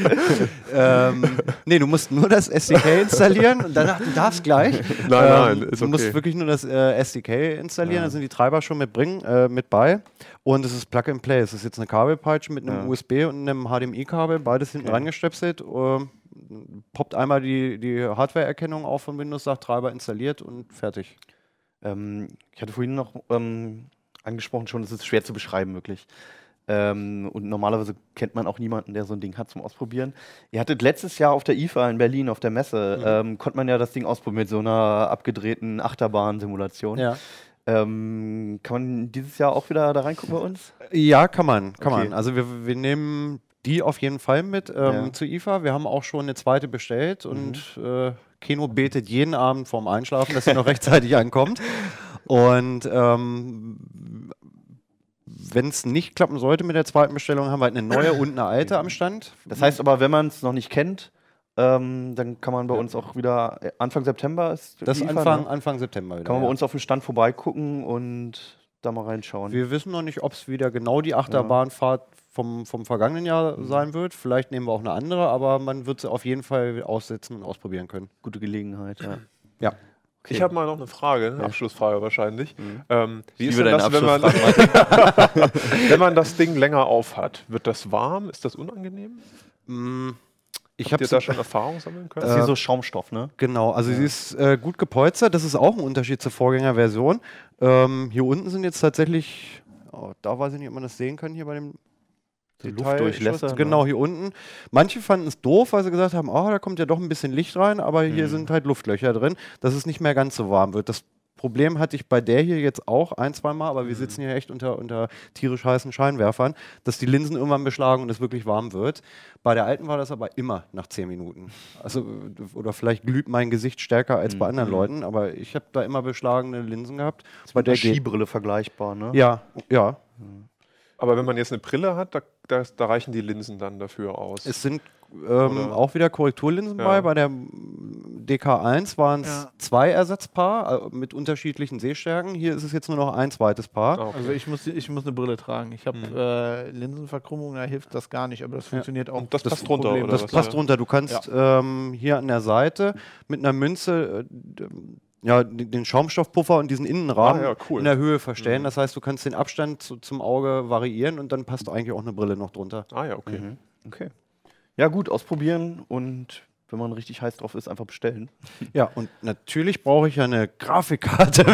ähm, nee, du musst nur das S D K installieren und danach, du darfst gleich. Nein, nein, ähm, ist Du musst okay. wirklich nur das äh, S D K installieren, Ja. da sind die Treiber schon mit, bringen, äh, mit bei. Und es ist Plug and Play. Es ist jetzt eine Kabelpeitsche mit einem Ja. U S B und einem H D M I-Kabel, beides hinten Okay. rangestöpselt. Ähm, poppt einmal die, die Hardware-Erkennung auf von Windows, sagt Treiber installiert und fertig. Ähm, ich hatte vorhin noch ähm, angesprochen schon, es ist schwer zu beschreiben, wirklich. Ähm, und normalerweise kennt man auch niemanden, der so ein Ding hat zum Ausprobieren. Ihr hattet letztes Jahr auf der I F A in Berlin, auf der Messe, Mhm. ähm, konnte man ja das Ding ausprobieren mit so einer abgedrehten Achterbahn-Simulation. Ja. Ähm, kann man dieses Jahr auch wieder da reingucken bei uns? Ja, kann man, kann Okay. man. Also wir, wir nehmen die auf jeden Fall mit ähm, Ja. zur I F A. Wir haben auch schon eine zweite bestellt und äh, Keno betet jeden Abend vorm Einschlafen, dass sie noch rechtzeitig ankommt. Und ähm, wenn es nicht klappen sollte mit der zweiten Bestellung, haben wir halt eine neue und eine alte am Stand. Das heißt aber, wenn man es noch nicht kennt, ähm, dann kann man bei uns auch wieder, äh, Anfang September ist Das die I F A, Anfang, ne? Anfang September wieder. Kann man bei ja. uns auf dem Stand vorbeigucken und da mal reinschauen. Wir wissen noch nicht, ob es wieder genau die Achterbahnfahrt vom, vom vergangenen Jahr Mhm. sein wird. Vielleicht nehmen wir auch eine andere, aber man wird sie auf jeden Fall aussetzen und ausprobieren können. Gute Gelegenheit, ja. Ja. Ich habe mal noch eine Frage, eine Abschlussfrage wahrscheinlich. Mhm. Ähm, wie ist liebe denn deine das, wenn man, Abschlussfragen, wenn man das Ding länger aufhat? Wird das warm? Ist das unangenehm? Mm, Ich Habt habe ihr da schon Erfahrung sammeln können? Das ist hier Äh, so Schaumstoff, ne? Genau, also sie ist äh, gut gepolstert. Das ist auch ein Unterschied zur Vorgängerversion. Ähm, hier unten sind jetzt tatsächlich, oh, da weiß ich nicht, ob man das sehen kann, hier bei dem So Detail- Luftdurchlässe, ne? Genau, hier unten. Manche fanden es doof, weil sie gesagt haben, oh, da kommt ja doch ein bisschen Licht rein, aber hier Mhm. sind halt Luftlöcher drin, dass es nicht mehr ganz so warm wird. Das Problem hatte ich bei der hier jetzt auch ein, zwei Mal, aber wir sitzen hier echt unter, unter tierisch heißen Scheinwerfern, dass die Linsen irgendwann beschlagen und es wirklich warm wird. Bei der alten war das aber immer nach zehn Minuten. Also, oder vielleicht glüht mein Gesicht stärker als bei anderen Mhm. Leuten, aber ich habe da immer beschlagene Linsen gehabt. Bei der geht- Skibrille vergleichbar, ne? Ja, ja. Aber wenn man jetzt eine Brille hat, da, da, da reichen die Linsen dann dafür aus. Es sind ähm, Oder- auch wieder Korrekturlinsen Ja. bei. Bei der mm, D K eins waren es Ja. zwei Ersatzpaar äh, mit unterschiedlichen Sehstärken. Hier ist es jetzt nur noch ein zweites Paar. Ah, okay. Also ich muss, ich muss eine Brille tragen. Ich habe Mhm. äh, Linsenverkrümmung, da hilft das gar nicht, aber das funktioniert auch. Und das das passt drunter, Problem. oder Das was? passt Ja. runter. Du kannst ähm, hier an der Seite mit einer Münze äh, d- ja, den den Schaumstoffpuffer und diesen Innenrahmen Ah, ja, cool. in der Höhe verstellen. Mhm. Das heißt, du kannst den Abstand zu, zum Auge variieren und dann passt eigentlich auch eine Brille noch drunter. Ah ja, okay. Mhm. Okay. Ja, gut, ausprobieren und wenn man richtig heiß drauf ist, einfach bestellen. Ja, und natürlich brauche ich ja eine Grafikkarte.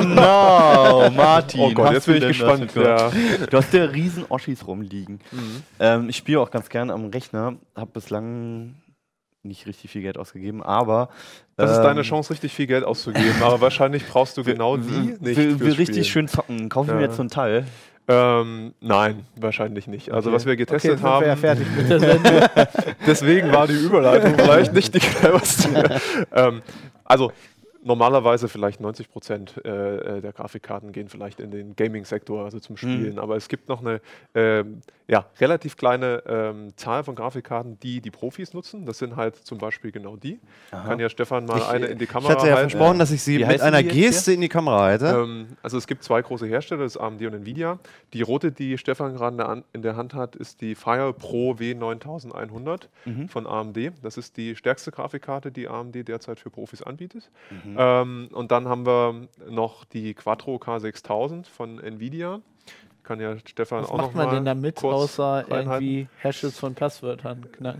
Genau, Martin. Oh Gott, hast jetzt du bin ich denn gespannt. dafür? Ja. Du hast ja riesen Oschis rumliegen. Mhm. Ähm, ich spiele auch ganz gerne am Rechner, habe bislang nicht richtig viel Geld ausgegeben, aber Das ist ähm, deine Chance, richtig viel Geld auszugeben, aber wahrscheinlich brauchst du genau die will, nicht. will, will fürs richtig Spielen. schön zocken. Kaufe ich mir Ja. jetzt so ein Teil. Ähm, nein, wahrscheinlich nicht. Also Okay. was wir Okay, getestet jetzt sind wir ja haben, fertig mit der Sendung. deswegen war die Überleitung vielleicht nicht die cleverste. ähm, also normalerweise vielleicht neunzig Prozent äh, der Grafikkarten gehen vielleicht in den Gaming-Sektor, also zum Spielen. Aber es gibt noch eine ähm, ja, relativ kleine ähm, Zahl von Grafikkarten, die die Profis nutzen. Das sind halt zum Beispiel genau die. Kann ja Stefan mal Ich- eine in die Ich Kamera hatte ja halten. versprochen, dass ich sie Wie mit heißen einer die jetzt hier? Geste in die Kamera halte. Ähm, also es gibt zwei große Hersteller, das ist A M D und Nvidia. Die rote, die Stefan gerade in der An- in der Hand hat, ist die Fire Pro W neuntausendeinhundert Mhm. von A M D. Das ist die stärkste Grafikkarte, die A M D derzeit für Profis anbietet. Mhm. Ähm, und dann haben wir noch die Quattro K sechstausend von Nvidia. Kann ja Stefan Was auch macht noch man mal denn damit, kurz außer reinhalten. irgendwie Hashes von Passwörtern knacken?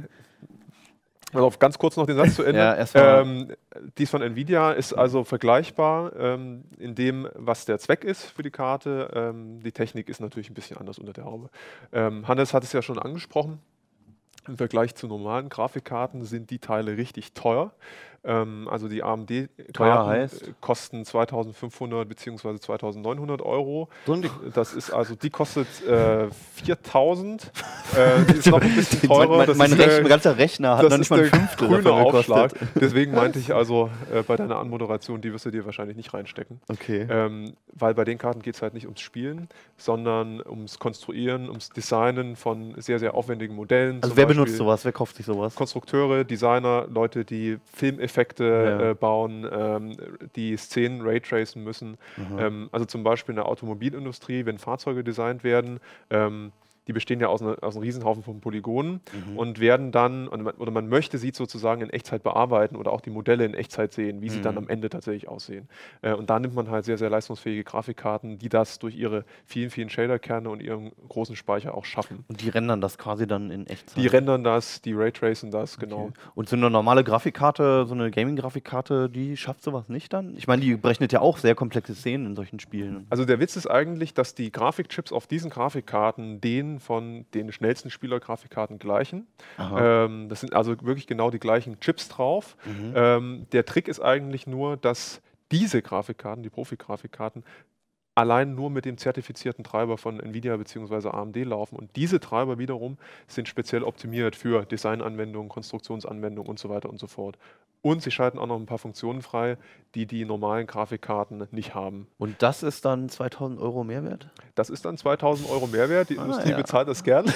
Also auf ganz kurz noch den Satz zu Ende. Ja, erst mal- ähm, dies von Nvidia ist also vergleichbar ähm, in dem, was der Zweck ist für die Karte. Ähm, die Technik ist natürlich ein bisschen anders unter der Haube. Ähm, Hannes hat es ja schon angesprochen. Im Vergleich zu normalen Grafikkarten sind die Teile richtig teuer. Ähm, also die A M Teuer D-Karten heißt? kosten zweitausendfünfhundert bzw. zweitausendneunhundert Euro. So ein- Das ist also, die kostet äh, viertausend. Äh, die ist noch ein bisschen teurer. mein Das mein ist, Rechn, äh, ganzer Rechner hat das noch nicht ist mal ein der Fünftel grüne davon Aufschlag. gekostet. Deswegen meinte ich also äh, bei deiner Anmoderation, die wirst du dir wahrscheinlich nicht reinstecken. Okay. Ähm, weil bei den Karten geht es halt nicht ums Spielen, sondern ums Konstruieren, ums Designen von sehr, sehr aufwendigen Modellen. Also Zum wer Beispiel benutzt sowas? Wer kauft sich sowas? Konstrukteure, Designer, Leute, die Filmeffekte Ja. äh, bauen, ähm, die Szenen raytracen müssen. Mhm. Ähm, also zum Beispiel in der Automobilindustrie, wenn Fahrzeuge designt werden, ähm, die bestehen ja aus, einer, aus einem Riesenhaufen von Polygonen Mhm. und werden dann, und man- oder man möchte sie sozusagen in Echtzeit bearbeiten oder auch die Modelle in Echtzeit sehen, wie sie Mhm. dann am Ende tatsächlich aussehen. Äh, und da nimmt man halt sehr, sehr leistungsfähige Grafikkarten, die das durch ihre vielen, vielen Shaderkerne und ihren großen Speicher auch schaffen. Und die rendern das quasi dann in Echtzeit. Die rendern das, die raytracen das, genau. Okay. Und so eine normale Grafikkarte, so eine Gaming-Grafikkarte, die schafft sowas nicht dann? Ich meine, die berechnet ja auch sehr komplexe Szenen in solchen Spielen. Also der Witz ist eigentlich, dass die Grafikchips auf diesen Grafikkarten denen von den schnellsten Spieler-Grafikkarten gleichen. Aha. Ähm, das sind also wirklich genau die gleichen Chips drauf. Mhm. Ähm, der Trick ist eigentlich nur, dass diese Grafikkarten, die Profi-Grafikkarten, allein nur mit dem zertifizierten Treiber von Nvidia bzw. A M D laufen. Und diese Treiber wiederum sind speziell optimiert für Designanwendungen, Konstruktionsanwendungen und so weiter und so fort. Und sie schalten auch noch ein paar Funktionen frei, die die normalen Grafikkarten nicht haben. Und das ist dann zweitausend Euro Mehrwert? Das ist dann zweitausend Euro Mehrwert. Die Ah, Industrie ja. bezahlt das gern.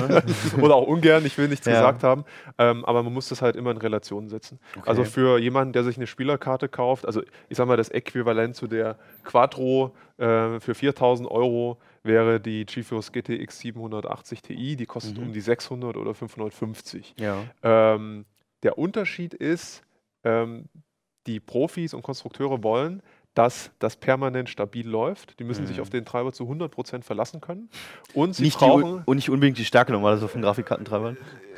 Oder auch ungern, ich will nichts Ja. gesagt haben. Ähm, aber man muss das halt immer in Relation setzen. Okay. Also für jemanden, der sich eine Spielerkarte kauft, also ich sag mal, das Äquivalent zu der Quattro äh, für viertausend Euro wäre die GeForce G T X siebenhundertachtzig Ti. Die kostet Mhm. um die sechshundert oder fünfhundertfünfzig. Ja. Ähm, der Unterschied ist, ähm, die Profis und Konstrukteure wollen, dass das permanent stabil läuft. Die müssen Mhm. sich auf den Treiber zu hundert Prozent verlassen können. Und sie Nicht die, brauchen, und nicht unbedingt die Stärke normalerweise von Grafikkartentreibern.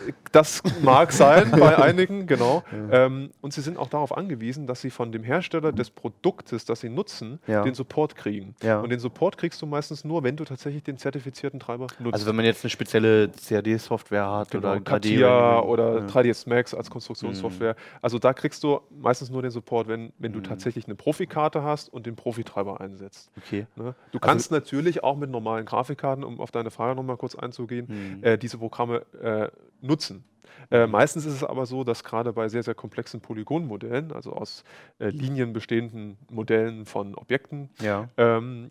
das mag sein bei einigen, genau. Ähm, und sie sind auch darauf angewiesen, dass sie von dem Hersteller des Produktes, das sie nutzen, Ja. den Support kriegen. Ja. Und den Support kriegst du meistens nur, wenn du tatsächlich den zertifizierten Treiber nutzt. Also wenn man jetzt eine spezielle C A D-Software hat Genau, oder CATIA oder ja. drei D S Max als Konstruktionssoftware. Also da kriegst du meistens nur den Support, wenn, wenn du Mhm. tatsächlich eine Profikarte hast und den Profitreiber einsetzt. Okay. Ne? Du kannst natürlich auch mit normalen Grafikkarten, um auf deine Frage nochmal kurz einzugehen, Mhm. äh, diese Programme äh, nutzen. Äh, meistens ist es aber so, dass gerade bei sehr, sehr komplexen Polygonmodellen, also aus äh, Linien bestehenden Modellen von Objekten, Ja. ähm,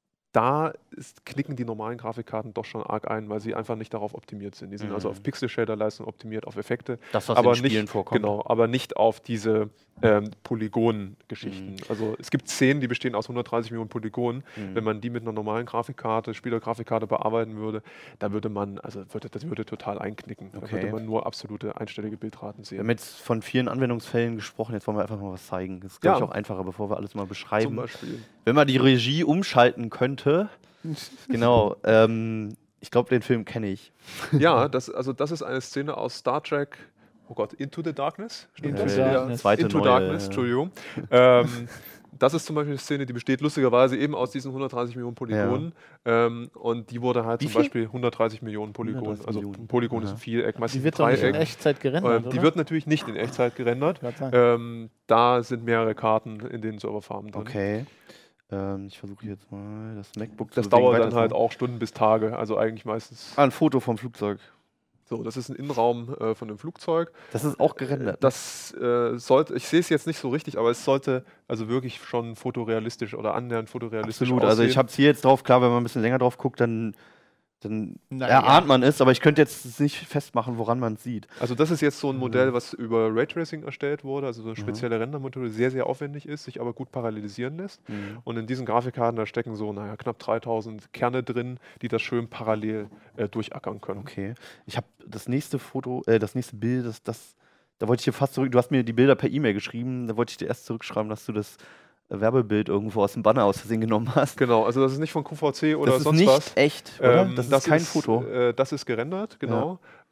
da ist, knicken die normalen Grafikkarten doch schon arg ein, weil sie einfach nicht darauf optimiert sind. Die sind also Mhm. auf Pixel-Shader-Leistung optimiert, auf Effekte, Das, was aber in Spielen nicht, vorkommt. genau, aber nicht auf diese ähm, Polygon-Geschichten. Mhm. Also es gibt Szenen, die bestehen aus hundertdreißig Millionen Polygonen. Mhm. Wenn man die mit einer normalen Grafikkarte, Spielergrafikkarte bearbeiten würde, da würde man, also würde, das würde total einknicken. Da Okay. würde man nur absolute einstellige Bildraten Wir sehen. haben jetzt von vielen Anwendungsfällen gesprochen, jetzt wollen wir einfach mal was zeigen. Das ist, glaube Ja. ich, auch einfacher, bevor wir alles mal Zum beschreiben. Beispiel. Wenn man die Regie umschalten könnte, genau, ähm, ich glaube, den Film kenne ich. Ja, das, also das ist eine Szene aus Star Trek, oh Gott, Into the Darkness? Stimmt Into das? the Darkness. Zweite Into neue, Darkness, ja. Entschuldigung. ähm, das ist zum Beispiel eine Szene, die besteht lustigerweise eben aus diesen hundertdreißig Millionen Polygonen. Ähm, und die wurde halt Wie zum viel? Beispiel hundertdreißig Millionen Polygonen. hundertdreißig Also Millionen. ein Polygon ist Aha. ein Viereck, meistens Die ein wird doch nicht in Dreieck. Echtzeit gerendert, Ähm, die oder? wird natürlich nicht in Echtzeit gerendert. Ich wollte sagen. Ähm, da sind mehrere Karten in den Serverfarmen drin. Okay. Ähm, ich versuche jetzt mal das MacBook Das zu bewegen, dauert weiter dann zu halt machen. auch Stunden bis Tage. Also eigentlich meistens. Ah, ein Foto vom Flugzeug. So, das ist ein Innenraum äh, von einem Flugzeug. Das ist auch gerendert. Das äh, sollte, ich sehe es jetzt nicht so richtig, aber es sollte also wirklich schon fotorealistisch oder annähernd fotorealistisch Absolut. aussehen. Also ich habe es hier jetzt drauf, klar, wenn man ein bisschen länger drauf guckt, dann, dann Na erahnt ja. man es, aber ich könnte jetzt nicht festmachen, woran man es sieht. Also das ist jetzt so ein Mhm. Modell, was über Raytracing erstellt wurde, also so eine spezielle Rendermethode, sehr, sehr aufwendig ist, sich aber gut parallelisieren lässt. Und in diesen Grafikkarten, da stecken so naja, knapp dreitausend Kerne drin, die das schön parallel äh, durchackern können. Okay. Ich habe das nächste Foto, äh, das nächste Bild, das, das, da wollte ich dir fast zurück, du hast mir die Bilder per E-Mail geschrieben, da wollte ich dir erst zurückschreiben, dass du das äh, Werbebild irgendwo aus dem Banner aus Versehen genommen hast. Genau, also das ist nicht von Q V C oder das ist sonst nicht was. echt, oder? Ähm, das ist kein Foto. Äh, das ist gerendert, genau.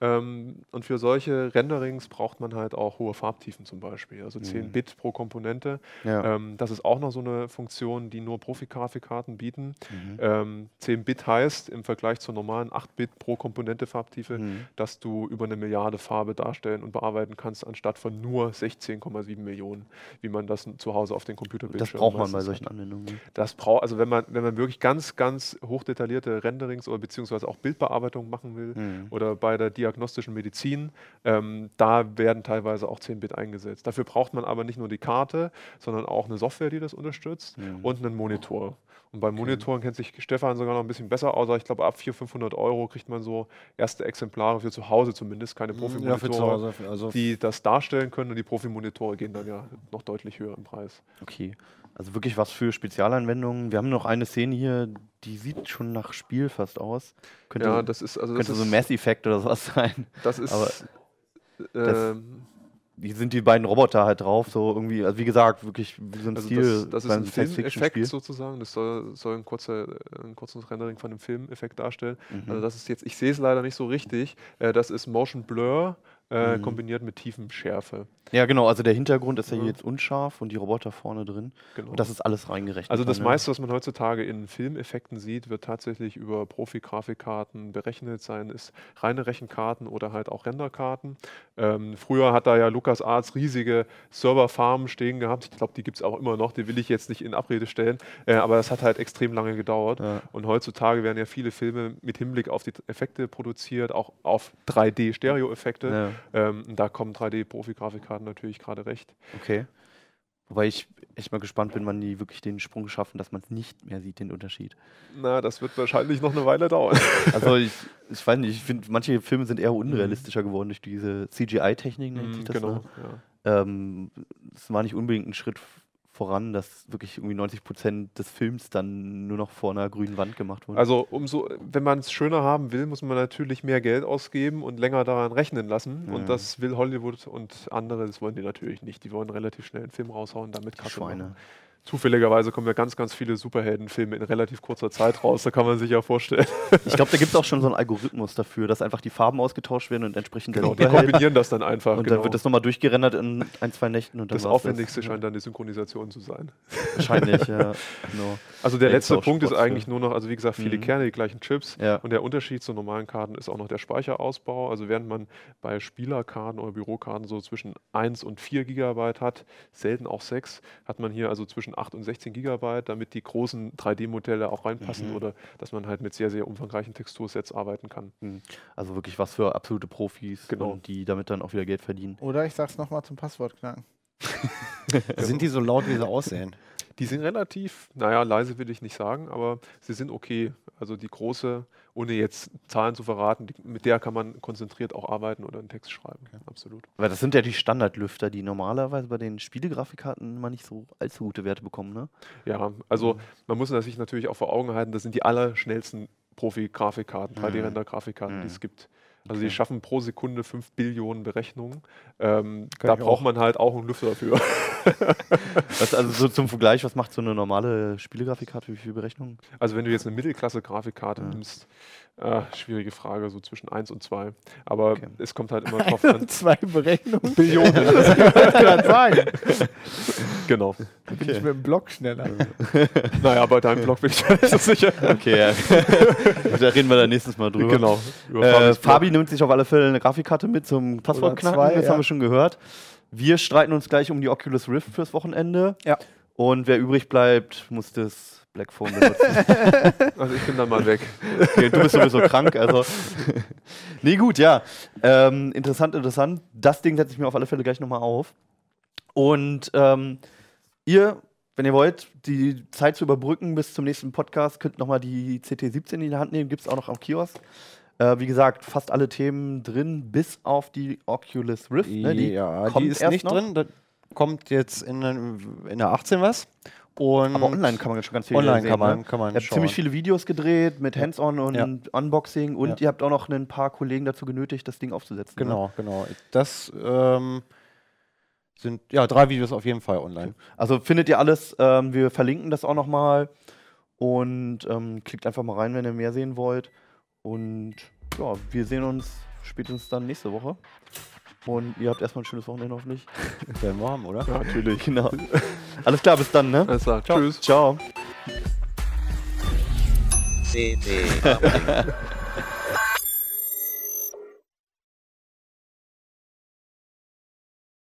Ähm, und für solche Renderings braucht man halt auch hohe Farbtiefen zum Beispiel, also zehn Mhm. Bit pro Komponente. Ja. Ähm, das ist auch noch so eine Funktion, die nur Profi-Grafikkarten bieten. Mhm. Ähm, zehn Bit heißt im Vergleich zur normalen acht Bit pro Komponente Farbtiefe, Mhm. dass du über eine Milliarde Farbe darstellen und bearbeiten kannst, anstatt von nur sechzehn Komma sieben Millionen, wie man das zu Hause auf den Computerbildschirmen Das braucht man bei meistens solchen hat. Anwendungen. Ne? Das braucht, also wenn man, wenn man wirklich ganz, ganz hochdetaillierte Renderings oder beziehungsweise auch Bildbearbeitung machen will Mhm. oder bei der diagnostischen Medizin, ähm, da werden teilweise auch zehn Bit eingesetzt. Dafür braucht man aber nicht nur die Karte, sondern auch eine Software, die das unterstützt Mhm. und einen Monitor. Und bei Monitoren kennt sich Stefan sogar noch ein bisschen besser aus. Ich glaube, ab vierhundert, fünfhundert Euro kriegt man so erste Exemplare für zu Hause zumindest, keine Ja, für zu Profimonitore, Hause. Also die das darstellen können. Und die Profimonitore gehen dann ja noch deutlich höher im Preis. Okay. Also wirklich was für Spezialanwendungen. Wir haben noch eine Szene hier, die sieht schon nach Spiel fast aus. Könnte, Ja, das ist also das könnte ist, so Mass Effect oder sowas sein. das ist aber das- ähm, Die sind die beiden Roboter halt drauf, so irgendwie, also wie gesagt, wirklich wie so ein also Stil das, das ist beim ein Science-Fiction-Spiel. Filmeffekt sozusagen. Das soll, soll ein, kurzer, ein kurzes Rendering von einem Filmeffekt darstellen. Mhm. Also das ist jetzt, ich sehe es leider nicht so richtig. Äh, das ist Motion Blur äh, Mhm. kombiniert mit Tiefenschärfe. Ja, genau, also der Hintergrund ist ja Ja. hier jetzt unscharf und die Roboter vorne drin. Genau. Und das ist alles reingerechnet. Also das dann, ne? meiste, was man heutzutage in Filmeffekten sieht, wird tatsächlich über Profi-Grafikkarten berechnet sein, ist reine Rechenkarten oder halt auch Renderkarten. Ähm, früher hat da ja LucasArts riesige Serverfarmen stehen gehabt. Ich glaube, die gibt es auch immer noch, die will ich jetzt nicht in Abrede stellen, äh, aber das hat halt extrem lange gedauert. Ja. Und heutzutage werden ja viele Filme mit Hinblick auf die Effekte produziert, auch auf drei D-Stereo-Effekte. Ja, Ähm, da kommen drei D-Profi-Grafikkarten natürlich gerade recht. okay. Wobei ich echt mal gespannt bin, wann die wirklich den Sprung schaffen, dass man es nicht mehr sieht, den Unterschied. Na, das wird wahrscheinlich noch eine Weile dauern. Also ich, ich weiß nicht, ich finde, manche Filme sind eher unrealistischer geworden durch diese C G I-Technik, nennt sich Mhm, das. genau, Ne? ja. Ähm, es war nicht unbedingt ein Schritt f- voran, dass wirklich irgendwie neunzig Prozent des Films dann nur noch vor einer grünen Wand gemacht wurde. Also umso, wenn man es schöner haben will, muss man natürlich mehr Geld ausgeben und länger daran rechnen lassen. Ja. Und das will Hollywood und andere, das wollen die natürlich nicht. Die wollen relativ schnell einen Film raushauen, damit Die Kasse Schweine. machen. Zufälligerweise kommen ja ganz, ganz viele Superheldenfilme in relativ kurzer Zeit raus, da kann man sich ja vorstellen. Ich glaube, da gibt es auch schon so einen Algorithmus dafür, dass einfach die Farben ausgetauscht werden und entsprechend der Genau, die Superheld- kombinieren das dann einfach. Und genau. dann wird das nochmal durchgerendert in ein, zwei Nächten. Und dann das war's Aufwendigste das. scheint dann die Synchronisation zu sein. Wahrscheinlich, ja. Genau. Also der Da gibt's letzte auch Punkt ist Spots eigentlich für. nur noch, also wie gesagt, viele Mhm. Kerne, die gleichen Chips. Ja. Und der Unterschied zu normalen Karten ist auch noch der Speicherausbau. Also während man bei Spielerkarten oder Bürokarten so zwischen eins und vier Gigabyte hat, selten auch sechs, hat man hier also zwischen acht und sechzehn Gigabyte, damit die großen drei D-Modelle auch reinpassen Mhm. oder dass man halt mit sehr, sehr umfangreichen Textursets arbeiten kann. Also wirklich was für absolute Profis, Genau. und die damit dann auch wieder Geld verdienen. Oder ich sag's nochmal zum Passwort knacken. sind die so laut, wie sie aussehen? Die sind relativ, naja, leise will ich nicht sagen, aber sie sind okay. Also die große, ohne jetzt Zahlen zu verraten, die, mit der kann man konzentriert auch arbeiten oder einen Text schreiben. Absolut. Weil das sind ja die Standardlüfter, die normalerweise bei den Spielegrafikkarten immer nicht so allzu gute Werte bekommen, ne? Ja, also man muss sich natürlich auch vor Augen halten, das sind die allerschnellsten Profi-Grafikkarten, drei D-Render-Grafikkarten, die Mhm. es gibt. Also Okay. die schaffen pro Sekunde fünf Billionen Berechnungen. Ähm, Kann da ich braucht auch. man halt auch einen Lüfter für. Was, also so zum Vergleich, was macht so eine normale Spielegrafikkarte, wie viele Berechnungen? Also wenn du jetzt eine Mittelklasse-Grafikkarte Ja. nimmst, äh, schwierige Frage, so zwischen eins und zwei. Aber Okay. es kommt halt immer drauf an. Zwei Berechnungen. Billionen. Das wollte ich gerade sagen. Genau. Da bin ich mit dem Block schneller. Naja, bei deinem Blog bin ich mir nicht so sicher. Okay, ja. Da reden wir dann nächstes Mal drüber. Genau. Über Äh, Fabis Blog. Fabi nimmt sich auf alle Fälle eine Grafikkarte mit zum Passwortknacken, zwei, das ja. haben wir schon gehört. Wir streiten uns gleich um die Oculus Rift fürs Wochenende. Ja. Und wer übrig bleibt, muss das Blackphone benutzen. Also ich bin dann mal weg. Okay, du bist sowieso krank, also. Nee, gut, ja. Ähm, interessant, interessant. Das Ding setze ich mir auf alle Fälle gleich nochmal auf. Und ähm, ihr, wenn ihr wollt, die Zeit zu überbrücken bis zum nächsten Podcast, könnt nochmal die C T siebzehn in die Hand nehmen, gibt es auch noch am Kiosk. Äh, wie gesagt, fast alle Themen drin, bis auf die Oculus Rift. Ne? Die ja, kommt die ist erst nicht noch. drin. Da kommt jetzt in, in der achtzehn was. Und Aber online kann man schon ganz viel online sehen. kann man, ne? kann man Ihr habt schauen. ziemlich viele Videos gedreht mit Hands-on und Ja. Unboxing und Ja. ihr habt auch noch ein paar Kollegen dazu genötigt, das Ding aufzusetzen. Ne? Genau, genau. Das ähm, sind ja drei Videos auf jeden Fall online. Also findet ihr alles, ähm, wir verlinken das auch nochmal und ähm, klickt einfach mal rein, wenn ihr mehr sehen wollt. Und ja, wir sehen uns spätestens dann nächste Woche. Und ihr habt erstmal ein schönes Wochenende hoffentlich. Werden wir haben, oder? Ja, natürlich, genau. Alles klar, bis dann, ne? Alles klar, Ciao. tschüss. Ciao. C T Uplink.